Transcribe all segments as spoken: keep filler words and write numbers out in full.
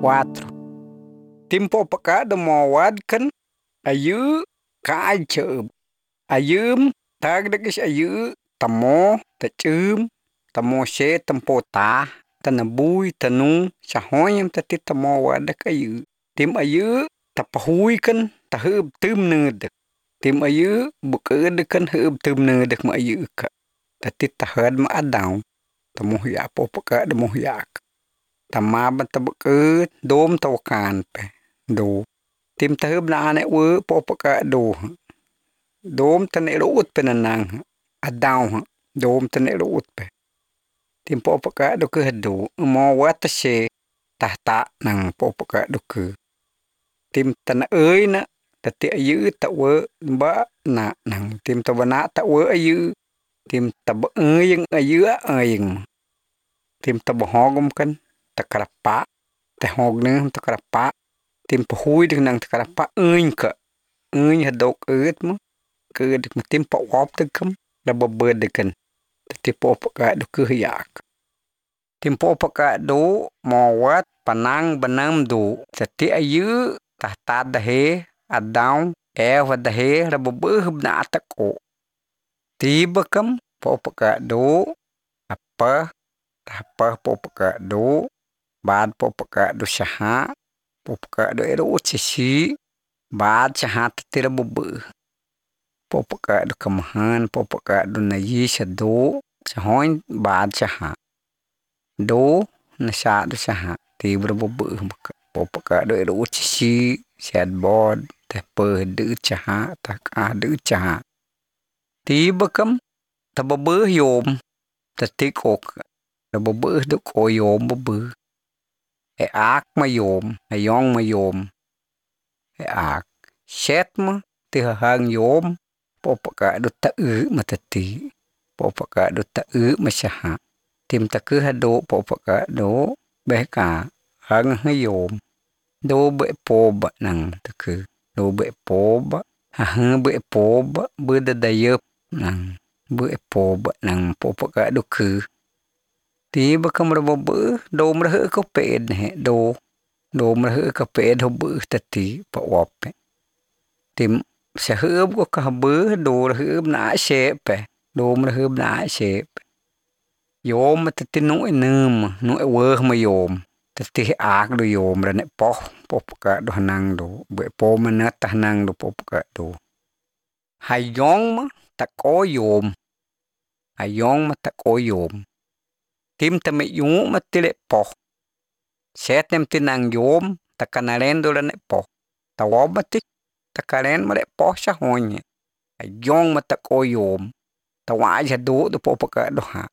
Quatro. Timpo pecado mawad kan ayu kaajub. Ayum tagdagis ayu tamo tachum tamo she tempo ta tanabui tanu sahoyam tati tamo wadak ayu. Tim ayu tapahui kan tahub tum ngedak. Tim ayu buked kan hub tum ngedak ma ayu ka. Tati tahad ma adaw. Tamo ya po pekad mo yak. Tamaban tabuked dom tawakan pe. Do. Tim tahub na ane we po pekad do. Dom tane ruut penanang adaw dom tane ruut pe. Tim po pekad do ke do mo watase tahta nang po pekad do ke. Tim tana euy na tati ayu ta we ba na nang tim tabana ta we ayu tim tab euy ayu aing. Tim tabahogum kan takarapa te hogne takarapa tim pahui dengan takarapa euy ka euy hadok eut mo ke dik tim pa wop tegem da bebed kan tati po pekad do ke yak. Tim po pekad do mawat panang benam do tati ayu tahta dahe adaw ewa dahe rabebeh na atako. Tiba kam po pekad do apa apa po pekad do bad po pekad do syaha po pekad do ero sisi bad syaha tati rabebeh. Po pekad do kemahan po pekad do nayi sado sahoy bad syaha. Do nasa do syaha tiba rabebeh po pekad do ero sisi sad bod teh pe de syaha tak ade syaha. Tiba kam tabebeh yom tati kok rabebeh do ko yom bebeh. E ak ma yom ayong ma yom. E ak set ma tihang yom po pekad do ta e matati. Po pekad do ta e masyaha. Tim take hado po pekad do beka hang yom. Do be po ba nang take. Do be po ba ha be po ba bedadayep nang be po ba nang po pekad do ke. Tiba kam rabebeh do mrehe ko ped he do do mrehe ka ped hobe tati pa wop. Tim sahub ko kahbe do rehub na sepe do mrehe na sep. Yom tati no enem no eweh ma yom tati ak do yom rene poh po pekad do nang do be po menat nang do po pekad do. Hayong ma tako yom. Hayong ma tako yom. Tim tame yung matile poh. Set nem tinang yom takanaren do rene poh. Tawabatik takaren mare poh sahonya. Hayong ma tako yom. Tawaj hado do po pekad do ha.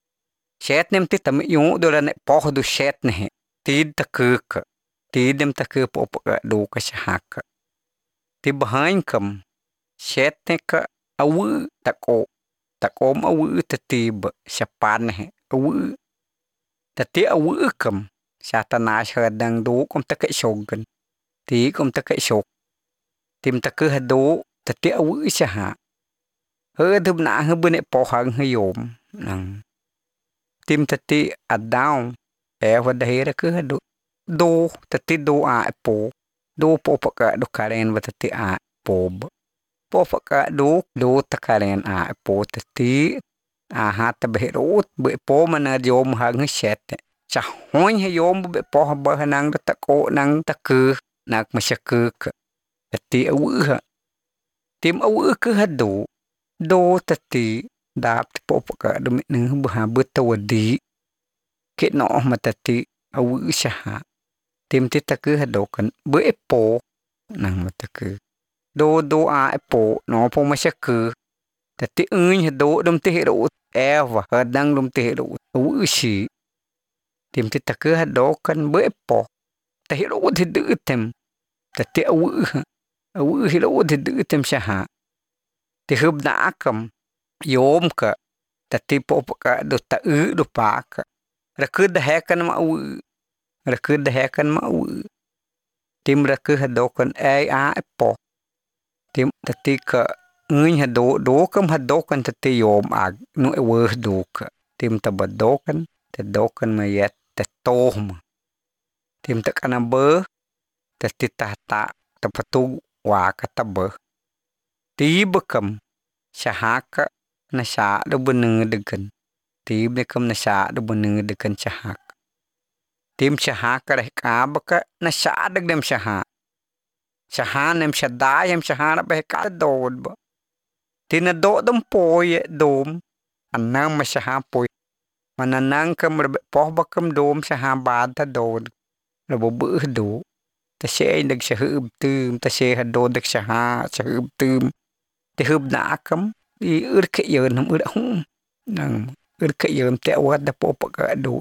Set nem ti tame yung do rene poh do set nehe. Tid takek. Tid nem takek po pekad do kasyahaka. Tibahain kam. Set ne ka awu tako. Takom awu tatiba syapan nehe. Awu tati awu kam satanas hadang do kom take shogan. Ti kom take shok. Tim take hado tati awu syaha. Hedub na hebene pohang hayom nang. Tim tati adaw ewa dahira ke hado. Do tati do a po. Do po pekad do karen wa tati a po. Po pekad do do takaren a po tati aha tabherot be po mana yom hang set. Sahoy hayom be po ba nang tako nang take nak masyakek. Tati awu ha. Tim awu ke hado do tati dap po pekad do nang bah betawadi. Ke no matati awu syaha. Tim ti take hado kan be po nang matake. Do do a po no po masyake. Tati euy hado dom ti hero ewa hadang dom ti hero awu si. Tim ti take hado kan be po. Ta hero ti de tem. Tati awu awu hero ti de tem syaha. Ti hub na akam yom ka tati po pekad do ta e do pak. Reke dahekan ma awu. Reke dahekan ma awu. Tim reke hado kan ai a po. Tim tati ka euy hado do kam hado kan tati yom ag no eweh do ka. Tim tabado kan tado kan mayet te toh. tim tekana be tati tahta tapatu wa kata be ti bekam syahaka nasya do beneng degen ti bekam nasya do beneng degen syahak tim syahaka reh kabaka nasya degem syahak syahanem syadayem syahana beh ka dod ba tina do dom poye dom anang masyaha poy mananang kam rebe poh bakam dom syaham bata dod rebo beuh do ta she deg syahub tum ta she do deg syaha syahub tum te hub nakam i ur ke yeun ur hum nang ur ke yeun te wat da po ka do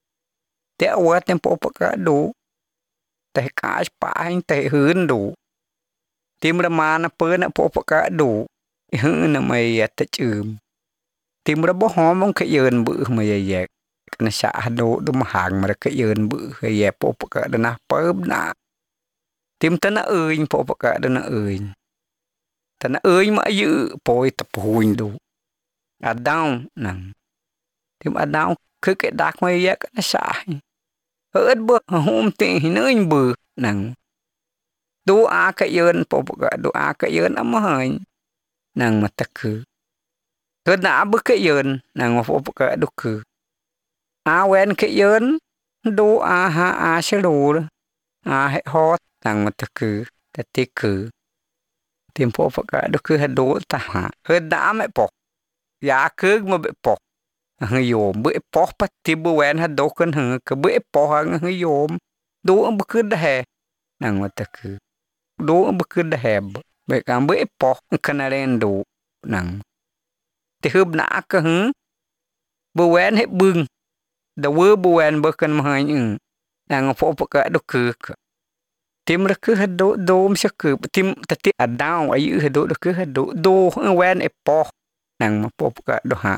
te wat tem po ka do te ka pa te hun do tim ra mana pe na po ka do hun na mai ya te chum tim ra bo hom ke yeun bu mai ya na sa do do ma hang ma ke yeun bu ya po ka da na pe na tim ta na ơi po ka da na ơi ta na ơi ma yu poi ta puin do adang nang tim adang ke ke dak mai ya na sa ớt bơ hôm tị nơi bự nằng đu á cái yên bộ bộ đu á cái yên ấm hơi nằng mà ta cứ cứ đã bơ cái yên nằng mà bộ bộ đu cứ á quen cái yên đu á ha á sẽ đủ á hệ hot nằng mà ta cứ ta tị cứ tìm bộ bộ đu cứ hết đu ta hả hết đã mẹ bộ giá cứ mà bị bộ hơi yom bữa po pat ti bu wen ha do kan hang ka bữa po hang hơi yom do am cứ da he nang ma ta cứ do am cứ da he be ka bữa po kan ren do nang ti hub na ka hu bu wen he bưng da wo bu wen bu kan ma hai nang po po ka do cứ tim ra cứ ha do do am sa cứ tim ta ti adao ayu ha do cứ ha do do wen e po nang ma po ka do ha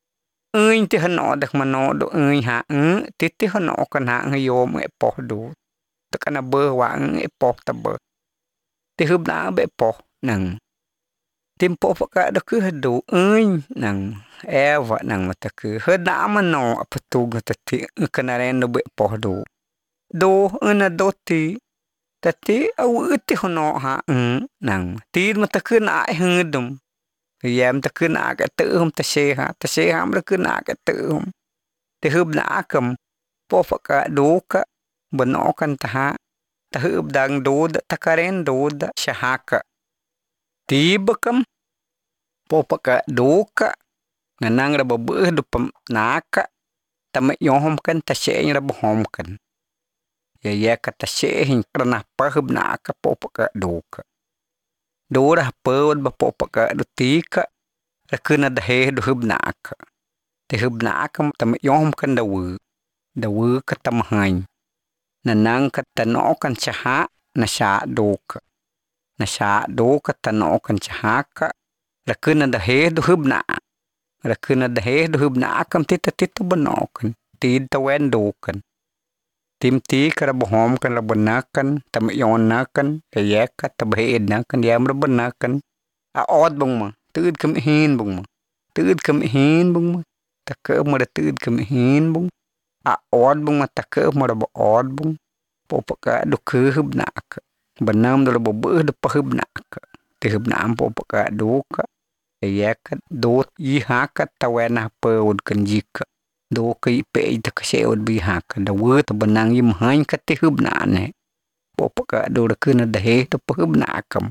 ơi thì hắn nọ được mà nọ độ ơi hả ư thì thì hắn nọ còn hả người vô mới bỏ đủ tất cả là bơ hoang ấy bỏ ta bơ thì hụp đã bị bỏ nằng tìm bỏ phải cả đó cứ hết đủ ơi nằng e vợ nằng mà ta cứ hết đã mà nọ bắt tu người ta thì cái này nó bị bỏ đủ đồ ơi là đồ thì ta thì âu ư thì hắn nọ hả ư nằng thì mà ta cứ nãy hơn đúng thì em ta cứ nã cái tự không ta xe ha ta xe ham nó cứ nã cái tự không thì hụp nã cầm po phật cả đố cả bên nó căn ta ta hụp đang đố ta karen đố da shahaka tí bơ cầm po phật cả đố cả ngân năng ra bơ đục nã cả ta mới nhom không căn ta xe ra bơ hom căn ya ya cả ta xe hình ra nã pa hụp nã cả po phật cả đố cả do dah peut bapo paka do tika rakuna da he do hubnak te hubnak tam yom kan da wu da wu ka tam hain na nang ka tano kan chaha na sha do ka na sha do ka tano kan chaha ka rakuna da he do hubna rakuna da he do hubna kam tita tita banokan tid ta wen do kan tim tí kara bohom kan la benakan tam yon nakan ya ka tabhe nakan ya mer benakan a od bung ma tud kem hin bung ma tud kem hin bung ma ta ke mer tud kem hin bung a od bung ma ta ke mer bo od bung po pa ka do ke hub nak benam do bo bu do pa hub nak te hub nam po pa ka do ka ya ka do yi ha ka ta wen ha pe od kan jik do kai pe ta ka se od bi ha ka da wo ta benang yim hain ka te hub na ne po pa ka do da kuna da he to pa hub na kam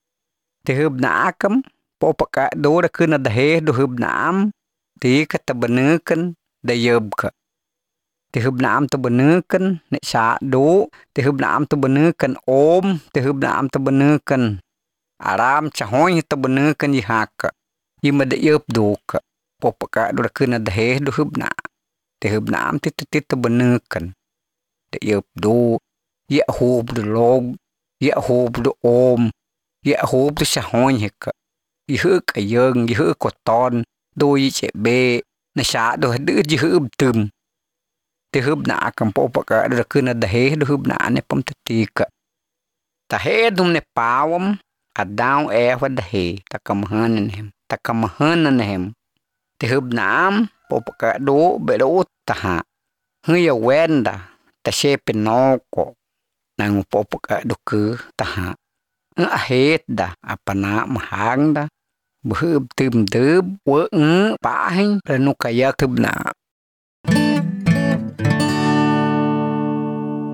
te hub na kam po pa ka do da kuna da he do hub nam ti ka ta benekan da yeb ka te hub nam ta benekan ne sa do te hub nam ta benekan om te hub nam ta benekan aram cha hoin ta benekan yi ha ka yim da yeb do ka po pa ka do da kuna da he do hub na te hub nam ti ti ta benekan te yeb do ya hob do log ya hob do om ya hob do cha hoin he ka yi hu ka yeung yi hu ko ton do yi che be na sa do du yi hu tum te hub na kam po pa ka do kuna da he do hub na ne pom ta ti ka ta he dum ne pawam adang e wa da he ta kam han ne ta kam han ne hem te hub nam po pa ka do be do ta ha hu ya wen da tasye penoko nang popok doke taha ahet da apana mahang da beheb tem deb we pahen ranu kaya kebna